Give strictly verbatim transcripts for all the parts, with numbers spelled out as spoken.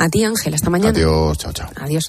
A ti, Ángel, hasta mañana. Adiós, chao, chao. Adiós.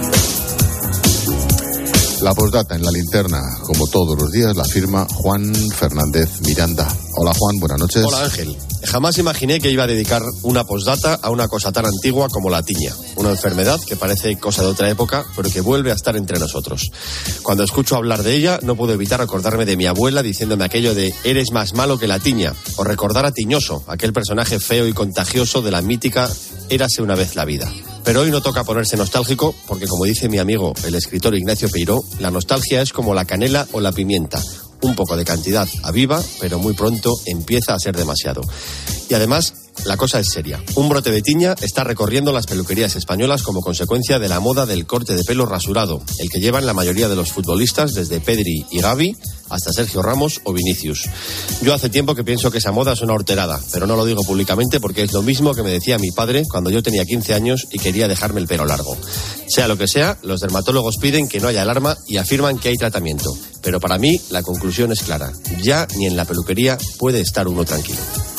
La postdata en la linterna, como todos los días, la firma Juan Fernández Miranda. Hola, Juan, buenas noches. Hola, Ángel. Jamás imaginé que iba a dedicar una postdata a una cosa tan antigua como la tiña. Una enfermedad que parece cosa de otra época, pero que vuelve a estar entre nosotros. Cuando escucho hablar de ella, no puedo evitar acordarme de mi abuela diciéndome aquello de «eres más malo que la tiña», o recordar a Tiñoso, aquel personaje feo y contagioso de la mítica «Érase una vez la vida». Pero hoy no toca ponerse nostálgico, porque como dice mi amigo, el escritor Ignacio Peiró, la nostalgia es como la canela o la pimienta. Un poco de cantidad aviva, pero muy pronto empieza a ser demasiado. Y además, la cosa es seria. Un brote de tiña está recorriendo las peluquerías españolas como consecuencia de la moda del corte de pelo rasurado, el que llevan la mayoría de los futbolistas, desde Pedri y Gavi hasta Sergio Ramos o Vinicius. Yo hace tiempo que pienso que esa moda es una horterada, pero no lo digo públicamente porque es lo mismo que me decía mi padre cuando yo tenía quince años y quería dejarme el pelo largo. Sea lo que sea, los dermatólogos piden que no haya alarma y afirman que hay tratamiento. Pero para mí, la conclusión es clara. Ya ni en la peluquería puede estar uno tranquilo.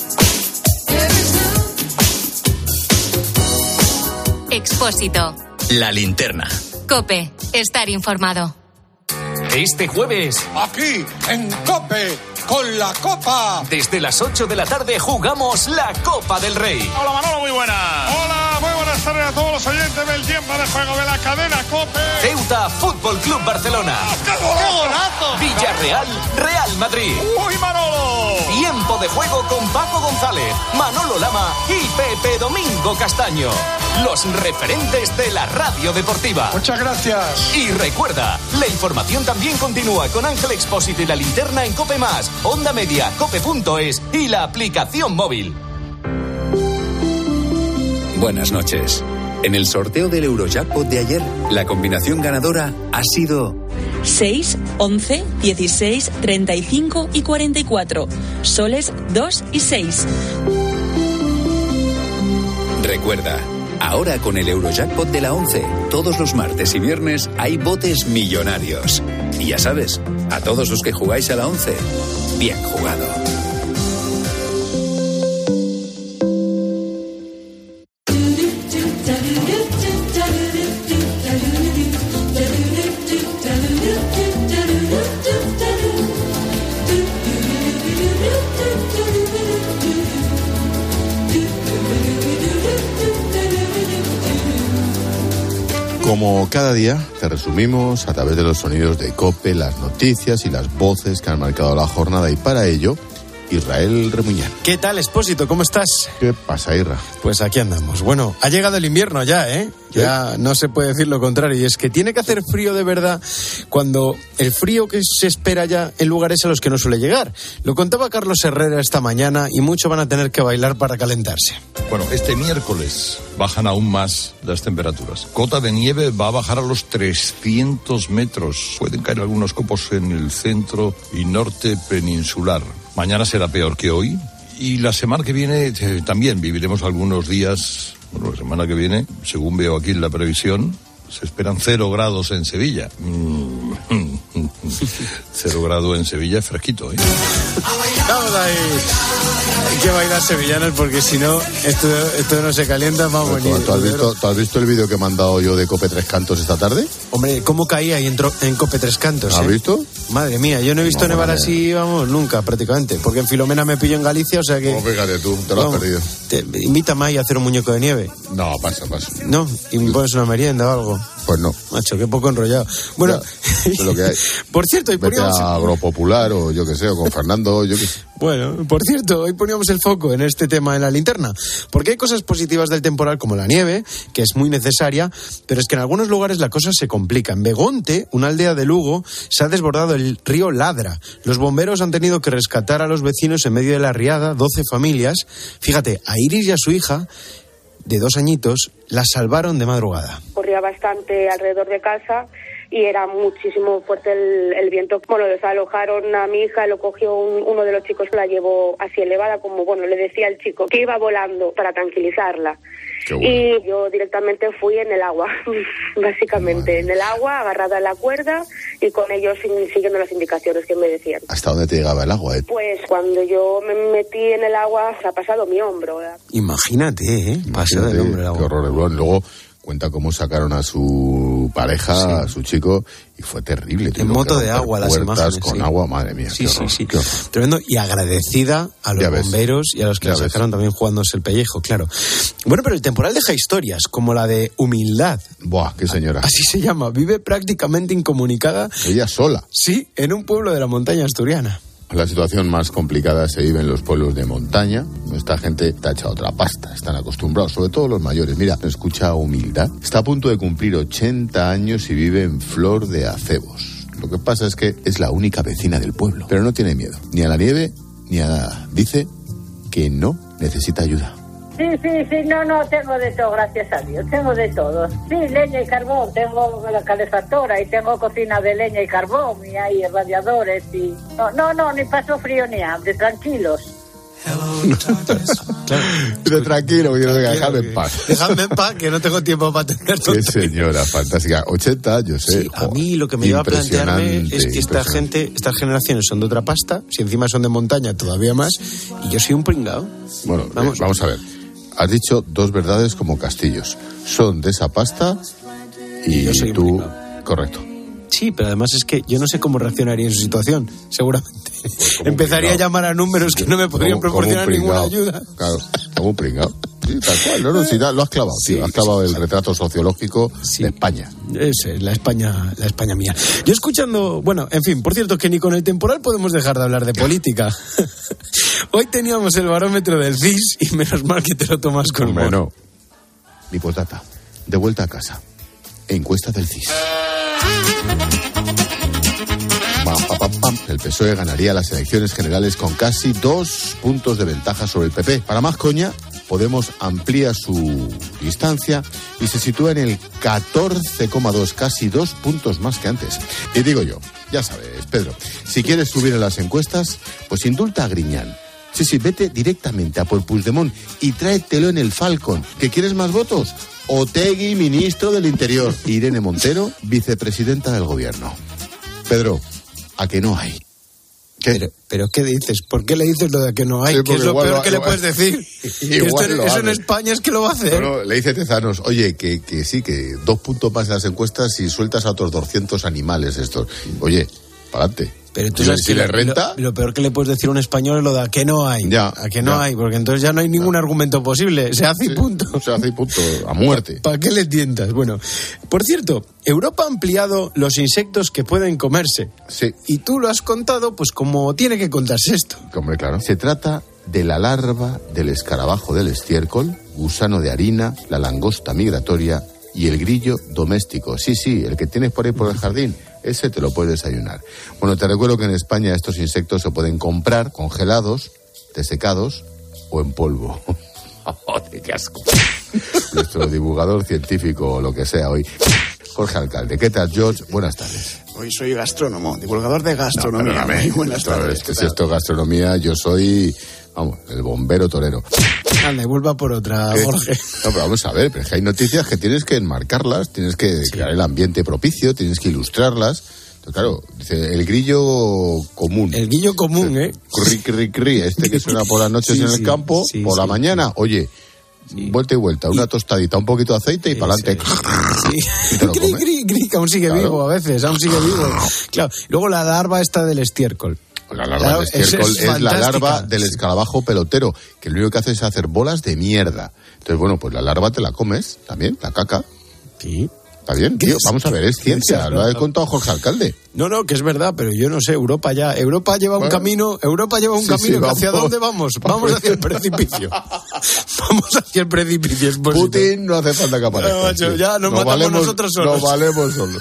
Expósito. La linterna. COPE. Estar informado. Este jueves, aquí en COPE, con la Copa. Desde las ocho de la tarde jugamos la Copa del Rey. Hola Manolo, muy buena. Hola, muy buenas tardes a todos los oyentes del tiempo de juego de la cadena COPE. Ceuta, Fútbol Club Barcelona. ¡Qué golazo! Villarreal, Real Madrid. ¡Uy, Manolo! Tiempo de juego con Paco González, Manolo Lama y Pepe Domingo Castaño. Los referentes de la radio deportiva. Muchas gracias. Y recuerda, la información también continúa con Ángel Expósito y la linterna en COPE Más, Onda Media, cope punto es y la aplicación móvil. Buenas noches. En el sorteo del Eurojackpot de ayer, la combinación ganadora ha sido seis, once, dieciséis, treinta y cinco y cuarenta y cuatro. Soles dos y seis. Recuerda, ahora con el Eurojackpot de la once, todos los martes y viernes hay botes millonarios. Y ya sabes, a todos los que jugáis a la once, bien jugado. Como cada día, te resumimos a través de los sonidos de COPE, las noticias y las voces que han marcado la jornada, y para ello, Israel Remuñán. ¿Qué tal, Expósito? ¿Cómo estás? ¿Qué pasa, Isra? Pues aquí andamos. Bueno, ha llegado el invierno ya, ¿eh? ¿Qué? Ya no se puede decir lo contrario. Y es que tiene que hacer frío de verdad cuando el frío que se espera ya en lugares a los que no suele llegar. Lo contaba Carlos Herrera esta mañana y muchos van a tener que bailar para calentarse. Bueno, este miércoles bajan aún más las temperaturas. Cota de nieve va a bajar a los trescientos metros. Pueden caer algunos copos en el centro y norte peninsular. Mañana será peor que hoy. Y la semana que viene eh, también viviremos algunos días. Bueno, la semana que viene, según veo aquí en la previsión, se esperan cero grados en Sevilla. Mm. Cero grado en Sevilla es fresquito, ¿eh? Vamos ahí. Hay que bailar sevillanos porque si no, esto, esto no se calienta, vamos. ¿Tú, ¿tú, has visto, ¿Tú has visto el vídeo que he mandado yo de Cope Tres Cantos esta tarde? Hombre, ¿cómo caía ahí en, tro- en Cope Tres Cantos? ¿Has eh? visto? Madre mía, yo no he visto no, nevar madre. así, vamos, nunca, prácticamente. Porque en Filomena me pillo en Galicia, o sea que... Oh, fíjate tú, te lo has vamos, perdido. Te, invítame ahí a hacer un muñeco de nieve. No, pasa, pasa. No, y me pones una merienda o algo. Pues no. Macho, qué poco enrollado. Bueno, ya, es lo que hay. Por cierto, hoy Vete poníamos... a Agropopular o yo que sé, o con Fernando, yo que sé. Bueno, por cierto, hoy poníamos el foco en este tema en la linterna, porque hay cosas positivas del temporal como la nieve, que es muy necesaria, pero es que en algunos lugares la cosa se complica. En Begonte, una aldea de Lugo, se ha desbordado el río Ladra. Los bomberos han tenido que rescatar a los vecinos en medio de la riada, doce familias. Fíjate, a Iris y a su hija, de dos añitos, la salvaron de madrugada. Corría bastante alrededor de casa y era muchísimo fuerte el, el viento. Bueno, desalojaron a mi hija, lo cogió un, uno de los chicos, la llevó así elevada, como, bueno, le decía el chico que iba volando para tranquilizarla. Qué bueno. Y yo directamente fui en el agua, básicamente, Madre. en el agua, agarrada a la cuerda y con ellos siguiendo las indicaciones que me decían. ¿Hasta dónde te llegaba el agua? Eh? Pues cuando yo me metí en el agua se ha pasado mi hombro. ¿verdad? Imagínate, ¿eh? Pasa del hombro el agua. Qué horror. Bueno, luego cuenta cómo sacaron a su pareja, sí. a su chico, y fue terrible. En moto de agua, las imágenes. Con sí. agua, madre mía. Sí, qué sí, horror, sí. Qué horror. Tremendo. Y agradecida a los bomberos y a los que la sacaron también jugándose el pellejo, claro. Bueno, pero el temporal deja historias, como la de Humildad. Buah, qué señora. Así se llama. Vive prácticamente incomunicada. Ella sola. Sí, en un pueblo de la montaña asturiana. La situación más complicada se vive en los pueblos de montaña. Esta gente está hecha otra pasta, están acostumbrados, sobre todo los mayores. Mira, escucha Humildad. Está a punto de cumplir ochenta años y vive en Flor de Acebos. Lo que pasa es que es la única vecina del pueblo, pero no tiene miedo, ni a la nieve, ni a nada. Dice que no necesita ayuda. Sí, sí, sí, no, no, tengo de todo, gracias a Dios, tengo de todo. Sí, leña y carbón, tengo la calefactora y tengo cocina de leña y carbón y hay radiadores y... No, no, no, ni paso frío ni hambre, tranquilos. Pero tranquilo, que no dejadme en paz. Dejadme en paz, que no tengo tiempo para atender todo. Qué señora fantástica, ochenta años, ¿eh? Sí, a mí lo que me lleva a plantearme es que esta gente, estas generaciones son de otra pasta, si encima son de montaña todavía más, y yo soy un pringao. Bueno, vamos, eh, vamos a ver. Has dicho dos verdades como castillos. Son de esa pasta y, y yo soy tú... Correcto. Sí, pero además es que yo no sé cómo reaccionaría en su situación, seguramente. Pues empezaría a llamar a números que no me podrían como, proporcionar como ninguna ayuda. Claro, como un pringao. Sí, tal cual. No, no, sí, lo has clavado, sí, tío. Has clavado el retrato sociológico sí. de España. Esa es la España, la España mía. Yo escuchando... Bueno, en fin, por cierto, que ni con el temporal podemos dejar de hablar de política. Hoy teníamos el barómetro del C I S y menos mal que te lo tomas con humor. Bueno, mi postdata. De vuelta a casa. Encuesta del C I S. El P S O E ganaría las elecciones generales con casi dos puntos de ventaja sobre el P P. Para más coña, Podemos amplía su distancia y se sitúa en el catorce coma dos, casi dos puntos más que antes. Y digo yo, ya sabes, Pedro, si quieres subir en las encuestas, pues indulta a Griñán. Sí, sí, vete directamente a por Puigdemont y tráetelo en el Falcon. ¿Que quieres más votos? Otegi, ministro del Interior. Irene Montero, vicepresidenta del Gobierno. Pedro, ¿a que no hay? ¿Qué? Pero, pero ¿qué dices? ¿Por qué le dices lo de que no hay? Sí, ¿qué es lo peor va, que igual, le puedes decir? Que esto, eso en España es que lo va a hacer. No, no, le dice Tezanos, oye, que, que sí, que dos puntos más en las encuestas y sueltas a otros doscientos animales estos. Oye, pa'lante. Pero tú sabes si que le lo, renta... lo, lo peor que le puedes decir a un español es lo de a que no hay. Ya, a que no ya. hay, porque entonces ya no hay ningún ya. argumento posible. Se hace y punto. Se hace y punto, a muerte. ¿Para qué le tientas? Bueno, por cierto, Europa ha ampliado los insectos que pueden comerse. Sí. Y tú lo has contado, pues como tiene que contarse esto. Hombre, claro. Se trata de la larva del escarabajo del estiércol, gusano de harina, la langosta migratoria y el grillo doméstico. Sí, sí, el que tienes por ahí por el jardín. Ese te lo puedes desayunar. Bueno, te recuerdo que en España estos insectos se pueden comprar congelados, desecados o en polvo. ¡Joder, qué asco! Nuestro divulgador científico o lo que sea hoy, Jorge Alcalde. ¿Qué tal, George? Buenas tardes. Hoy soy gastrónomo, divulgador de gastronomía. No, Muy buenas tardes. Es que si esto es gastronomía, yo soy, vamos, el bombero torero. Anda, y vuelva por otra, ¿Qué? Jorge. No, pero vamos a ver, pero es que hay noticias que tienes que enmarcarlas, tienes que sí. crear el ambiente propicio, tienes que ilustrarlas. Entonces, claro, dice el grillo común. El grillo común, ¿eh? Cri, cri, cri, este que suena por las noches sí, en el sí, campo, sí, por sí, la mañana, sí. oye... Sí. Vuelta y vuelta, una tostadita, un poquito de aceite y sí, para adelante. Sí. Gri, gri, gri, que aún sigue claro. vivo a veces, aún sigue vivo. Claro. Luego la larva esta del estiércol. La larva claro, del estiércol es, es la larva del escarabajo pelotero, que lo único que hace es hacer bolas de mierda. Entonces, bueno, pues la larva te la comes también, la caca. Sí. Está bien, tío, vamos a ver, es ciencia, lo ha contado Jorge Alcalde. No, no, que es verdad, pero yo no sé, Europa ya, Europa lleva bueno, un camino, Europa lleva un sí, camino, sí, ¿hacia dónde vamos? Vamos hacia el precipicio. Vamos hacia el precipicio. Es Putin no hace falta que aparezca. No, macho, ya nos, nos matamos valemos, nosotros solos. Nos valemos solos.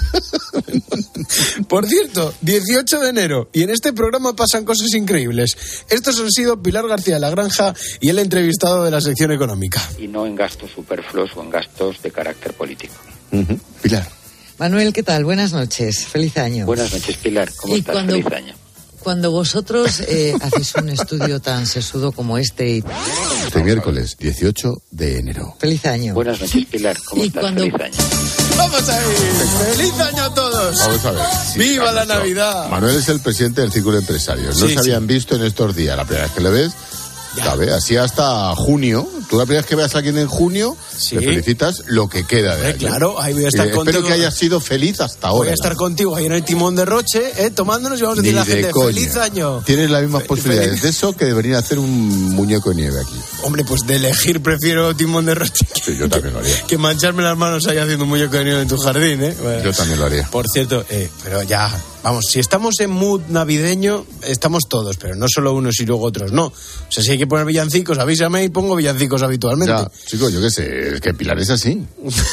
Por cierto, dieciocho de enero, y en este programa pasan cosas increíbles. Estos han sido Pilar García de la Granja y el entrevistado de la sección económica. Y no en gastos superfluos o en gastos de carácter político. Uh-huh. Pilar. Manuel, ¿qué tal? Buenas noches. Feliz año. Buenas noches, Pilar. ¿Cómo estás? Cuando, Feliz año. Cuando vosotros eh, hacéis un estudio tan sesudo como este... Y... Este miércoles dieciocho de enero. Feliz año. Buenas noches, Pilar. ¿Cómo y estás? Cuando... Feliz año. ¡Vamos a ir! ¡Feliz año a todos! Vamos a ver. Sí, ¡Viva claro, la Navidad! Manuel es el presidente del Círculo de Empresarios. No Sí, se habían sí. visto en estos días. La primera vez que le ves, ¿sabes? Así hasta junio. Tú la primera vez que veas a alguien en junio, Sí. te felicitas lo que queda de Eh, año. claro, ahí voy a estar Eh, contigo. Espero que hayas sido feliz hasta ahora. Voy a estar contigo ahí en el timón de Roche, eh, tomándonos y vamos a Ni decirle a la de gente, coña. ¡feliz año! Tienes las mismas Fe- posibilidades feliz- de eso que de venir a hacer un muñeco de nieve aquí. Hombre, pues de elegir prefiero timón de Roche que, Sí, yo también lo haría. que mancharme las manos ahí haciendo un muñeco de nieve en tu jardín, ¿eh? Bueno. Yo también lo haría. Por cierto, eh, pero ya, vamos, si estamos en mood navideño, estamos todos, pero no solo unos y luego otros, no. O sea, si hay que poner villancicos, avísame y pongo villancicos habitualmente. Ya, chicos, yo qué sé, es que Pilar es así.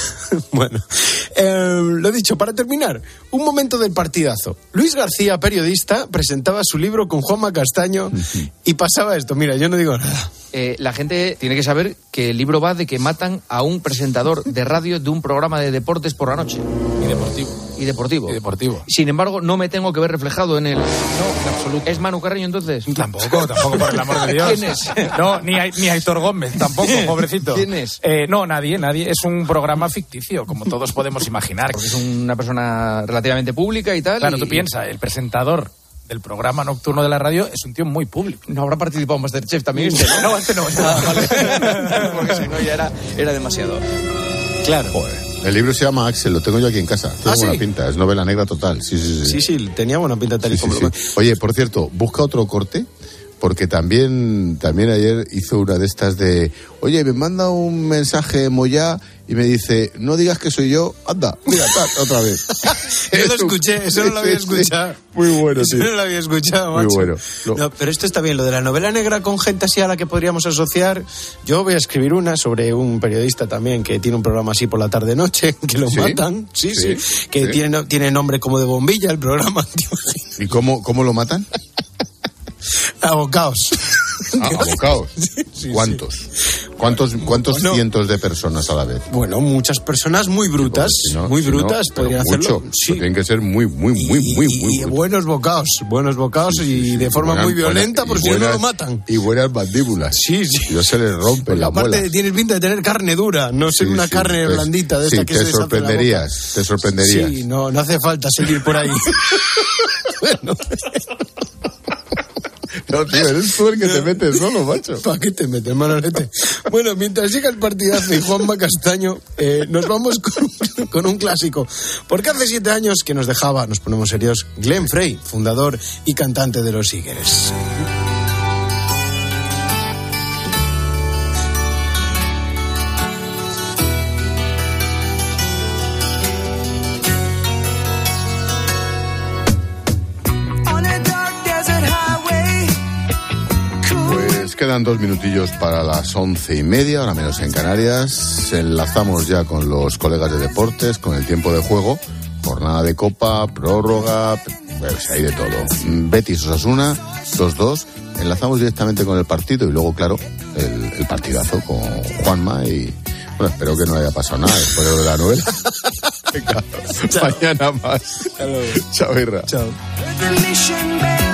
Bueno, eh, lo dicho, para terminar, un momento del partidazo. Luis García, periodista, presentaba su libro con Juanma Castaño y pasaba esto. Mira, yo no digo nada. Eh, la gente tiene que saber que el libro va de que matan a un presentador de radio de un programa de deportes por la noche. Y deportivo. Y deportivo. Y deportivo. Sin embargo, no me tengo que ver reflejado en el... No, en absoluto. ¿Es Manu Carreño entonces? Tampoco, tampoco, por el amor de Dios. ¿Quién es? No, ni a, ni a Héctor Gómez, tampoco, pobrecito. ¿Quién es? Eh, no, nadie, nadie. Es un programa ficticio, como todos podemos imaginar. Porque es una persona relativamente pública y tal. Claro, y... tú piensas, el presentador del programa nocturno de la radio es un tío muy público. No habrá participado en Masterchef también este, ¿no? No, este no. Ah, vale. Porque si no ya era, era demasiado. Claro. Joder. El libro se llama Axel, lo tengo yo aquí en casa. Tiene ¿Ah, buena sí? pinta, es novela negra total. Sí, sí, sí. Sí, sí, tenía buena pinta tal y Sí, como sí, lo- sí. Oye, por cierto, busca otro corte, porque también, también ayer hizo una de estas de, oye, me manda un mensaje Moyá y me dice, no digas que soy yo, anda, mira, tal, otra vez. Yo lo escuché, eso no lo había Sí, sí. escuchado. Muy bueno, Eso tío. no lo había escuchado, Muy macho. bueno. Lo- No, pero esto está bien, lo de la novela negra con gente así a la que podríamos asociar. Yo voy a escribir una sobre un periodista también que tiene un programa así por la tarde-noche, que lo ¿Sí? matan. Sí, sí. Sí, Que sí. Tiene, tiene nombre como de bombilla el programa. Tío. ¿Y cómo, cómo lo matan? Abocaos. Ah, abocados. ¿Cuántos? ¿Cuántos, cuántos Bueno. cientos de personas a la vez? Bueno, muchas personas muy brutas, Si no, muy si no, brutas, pero podrían mucho. hacerlo. Pues Sí. tienen que ser muy, muy, muy, muy, muy Y brutos. buenos bocaos, buenos bocaos y de forma Buenas- muy violenta, buenas- por y si no buenas- lo matan. Y buenas mandíbulas. Sí, sí. No se les rompe la Aparte, muela. tienes pinta de tener carne dura, no ser Sí, una sí, carne pues, blandita de sí, esta que te se deshace en la boca. sorprenderías, te sorprenderías. Sí, no, no hace falta seguir por ahí. Bueno, No, tío, eres tú el que te metes solo, macho. ¿para qué te metes, Manolete? Bueno, mientras llega el partidazo y Juanma Castaño, eh, nos vamos con, con un clásico. Porque hace siete años que nos dejaba, nos ponemos serios, Glenn Frey, fundador y cantante de Los Eagles. Pues quedan dos minutillos para las once y media, ahora menos en Canarias. Enlazamos ya con los colegas de deportes, con el tiempo de juego. Jornada de Copa, prórroga, pues hay de todo. Betis Osasuna, dos dos. Enlazamos directamente con el partido y luego, claro, el, el partidazo con Juanma y... Bueno, espero que no haya pasado nada después de la novela. Venga, mañana más. Hasta luego. Chao, Irra. Chao.